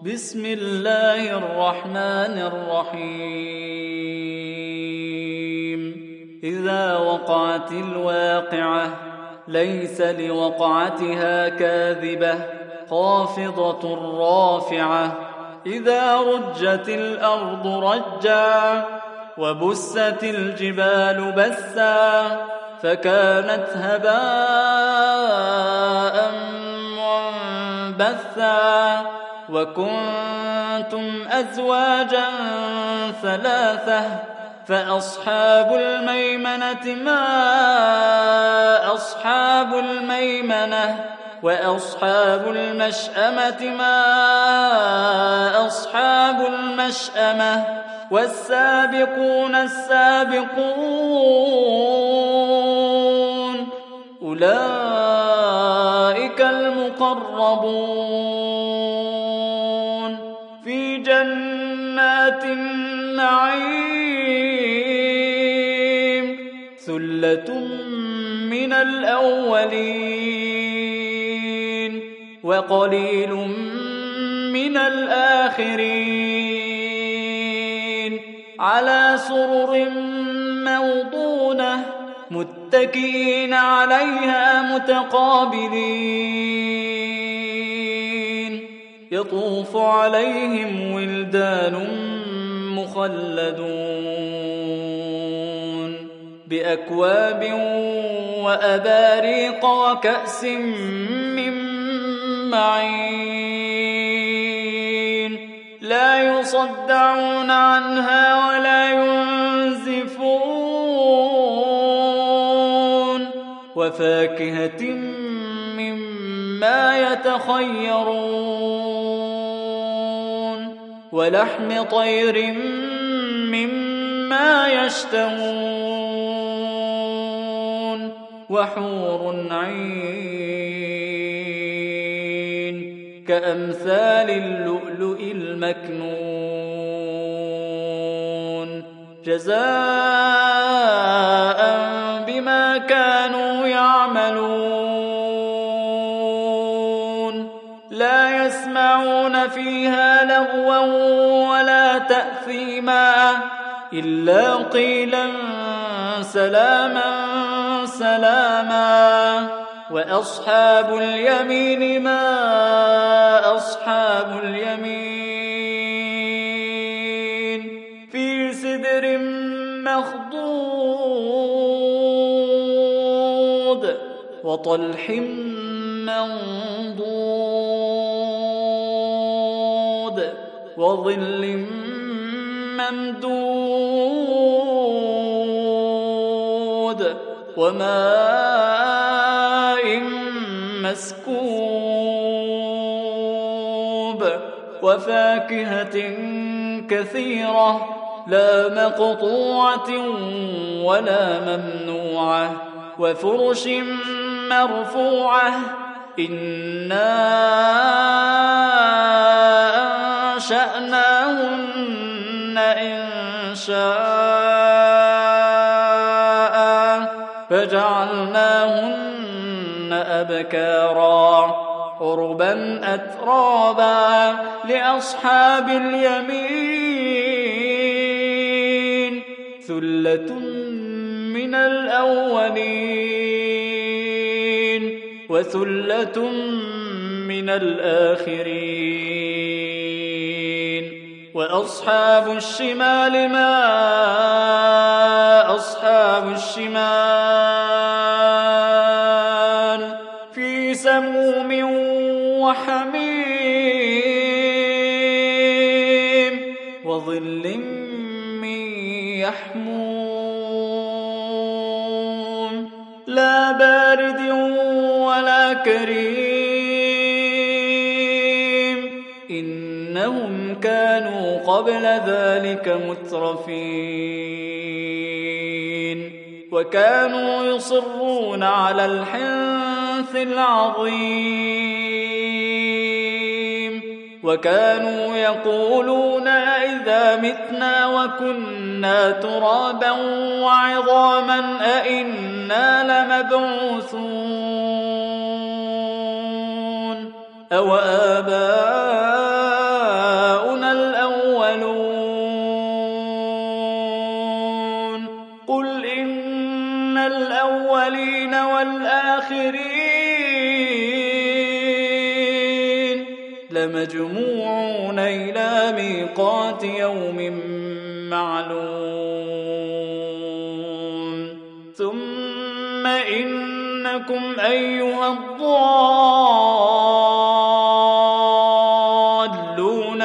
بسم الله الرحمن الرحيم إذا وقعت الواقعة ليس لوقعتها كاذبة خافضة رافعة إذا رجت الأرض رجا وبست الجبال بسا فكانت هباء منبثا وكنتم أزواجا ثلاثة فأصحاب الميمنة ما أصحاب الميمنة وأصحاب المشأمة ما أصحاب المشأمة والسابقون السابقون أولئك المقربون في جنات النعيم ثلة من الأولين وقليل من الآخرين على سرر موضونة متكئين عليها متقابلين يطوف عليهم ولدان مخلدون بأكواب وأباريق وكأس من معين لا يصدعون عنها ولا ينزفون وفاكهة مما يتخيرون ولحم طير مما يشتهون وحور عين كأمثال اللؤلؤ المكنون جزاء بما كانوا يعملون لا يسمعون فيها لغوا ولا تأثيما إلا قيلا سلاما سلاما وأصحاب اليمين ما أصحاب اليمين في سدر مخضود وطلح منضود وظل ممدود وماء مسكوب وفاكهة كثيرة لا مقطوعة ولا ممنوعة وفرش مرفوعة إنا أنشأناهن إنشاء فجعلناهن أبكارا عربا أترابا لأصحاب اليمين ثلة من الأولين وثلة من الآخرين وأصحاب الشمال ما أصحاب الشمال في سموم وحميم وظل من يحموم لا بارد ولا كريم إنهم كانوا قبل ذلك مترفين وكانوا يصرون على الحنث العظيم وكانوا يقولون إذا متنا وكنا ترابا وعظاما أئنا لمبعوثون أو آباؤنا الآخرين لمجموعون إلى ميقات يوم معلوم ثم إنكم أيها الضالون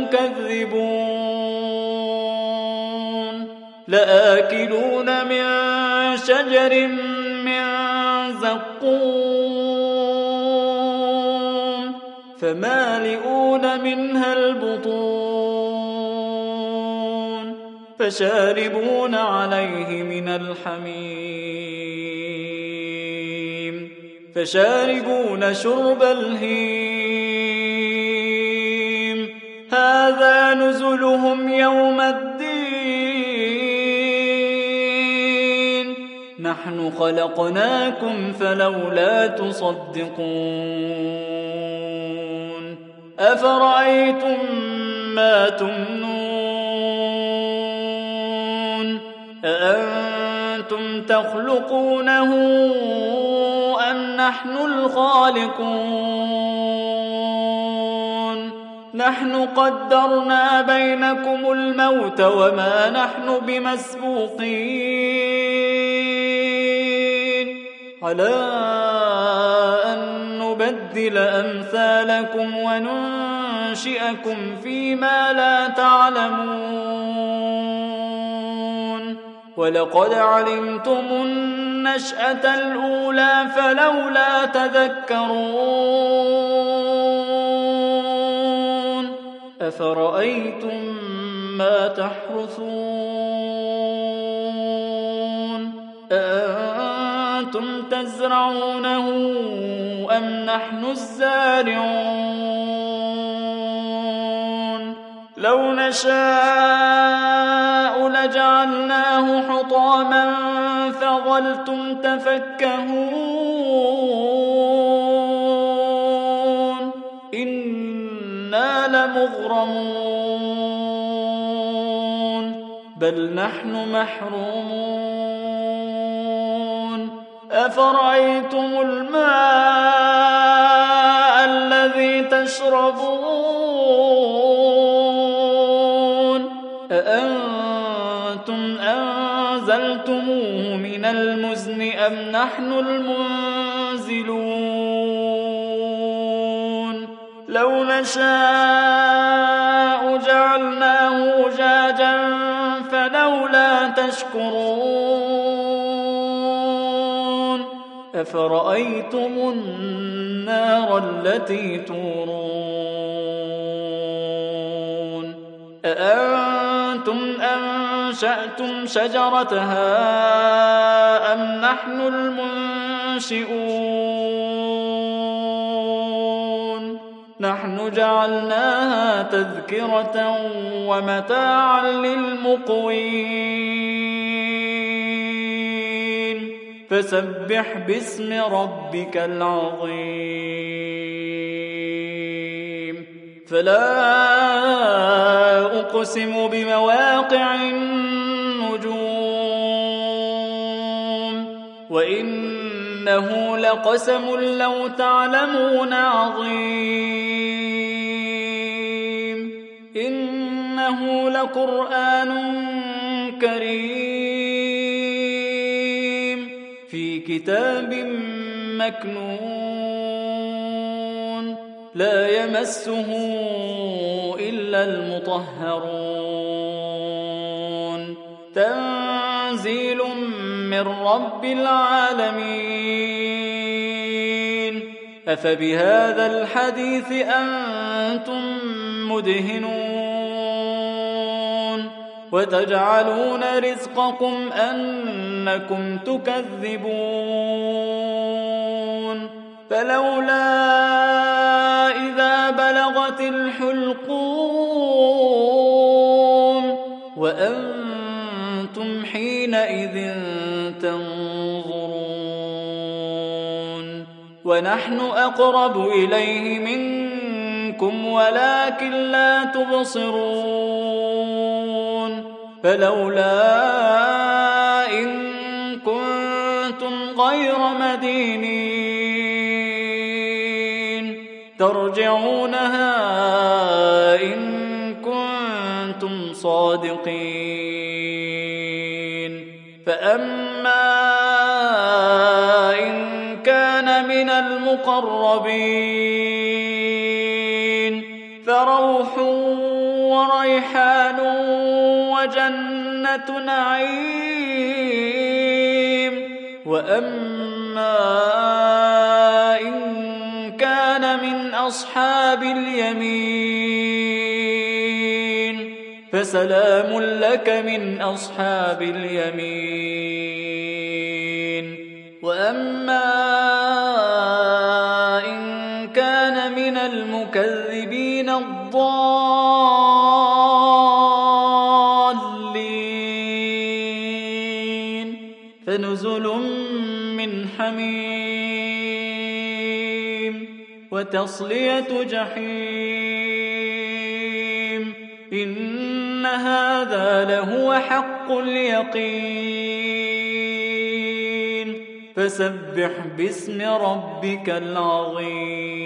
المكذبون لآكلون من شجر من زقوم فمالئون منها البطون فشاربون عليه من الحميم فشاربون شرب الهيم هذا نزلهم يوم الدين نحن خلقناكم فلولا تصدقون أفرأيتم ما تمنون أأنتم تخلقونه أم نحن الخالقون نحن قدرنا بينكم الموت وما نحن بمسبوقين على أن نبدل أمثالكم وننشئكم فيما لا تعلمون ولقد علمتم النشأة الأولى فلولا تذكرون أفرأيتم ما تحرثون أأنتم تزرعونه أم نحن الزارعون لو نشاء لجعلناه حطاما فظلتم تفكهون إنا لمغرمون بل نحن محرومون أفرأيتم الماء الذي تشربون أأنتم أنزلتموه من المزن أم نحن المنزلون لو نشاء جعلناه أجاجا فلولا تشكرون أفرأيتم النار التي تورون أأنتم أنشأتم شجرتها أم نحن المنشئون نحن جعلناها تذكرة ومتاعا للمقوين فسبح باسم ربك العظيم فلا أقسم بمواقع النجوم وإنه لقسم لو تعلمون عظيم إنه لقرآن كريم في كتاب مكنون لا يمسه إلا المطهرون تنزيل من رب العالمين أفبهذا الحديث أنتم مدهنون وتجعلون رزقكم أنكم تكذبون فلولا إذا بلغت الحلقوم وأنتم حينئذ تنظرون ونحن أقرب إليه منكم ولكن لا تبصرون فلولا إن كنتم غير مدينين ترجعونها إن كنتم صادقين فأما إن كان من المقربين فروح وريحان وجنة نعيم وأما إن كان من أصحاب اليمين فسلام لك من أصحاب اليمين وأما إن كان من المكذبين الضالين فنزل من حميم وتصلية جحيم إن هذا لهو حق اليقين فسبح باسم ربك العظيم